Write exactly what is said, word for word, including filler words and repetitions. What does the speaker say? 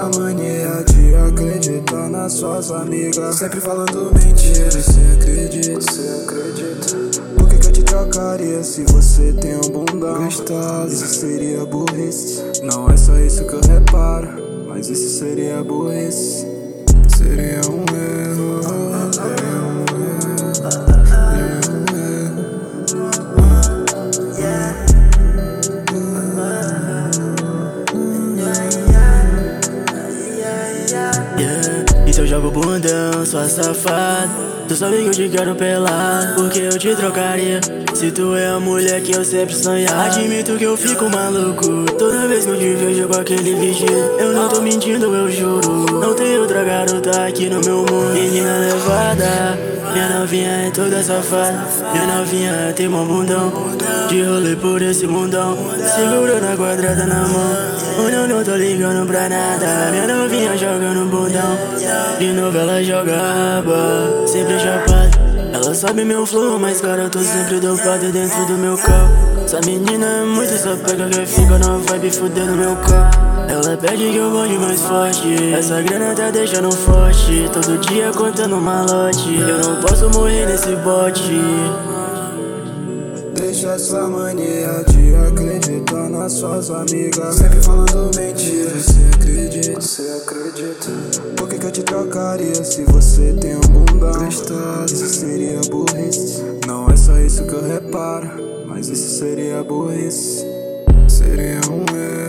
essa mania de acreditar nas suas amigas, sempre falando mentiras. Você acredita, você acredita? Por que que eu te trocaria se você tem um bundão gostoso? Isso seria burrice. Não é só isso que eu reparo, mas isso seria burrice. Seria um erro, seria um erro, seria um erro. Yeah. E se eu jogo bundão, sua safada, tu sabe que eu te quero pelado, porque eu te trocaria se tu é a mulher que eu sempre sonhava. Admito que eu fico maluco toda vez que eu te vejo com aquele vestido. Eu não tô mentindo, eu juro, não tem outra garota aqui no meu mundo. Menina levada, minha novinha é toda safada. Minha novinha tem um bundão, de rolê por esse mundão, segurando a quadrada na mão. Hoje eu não tô ligando pra nada, minha novinha jogando bundão. De novo ela joga raba, sempre chapada. Ela sabe meu flow, mas cara, eu tô sempre dopado dentro do meu carro. Essa menina é muito sapeca que fica na vibe fudendo meu carro. Ela pede que eu volte mais forte, essa grana tá deixando forte. Todo dia contando malote, eu não posso morrer nesse bote. Deixa essa mania de acreditar nas suas amigas, sempre falando mentiras. Você acredita, você acredita? Por que que eu te trocaria se você tem um bundão gostoso? Isso seria burrice. Não é só isso que eu reparo, mas isso seria burrice. Seria um erro.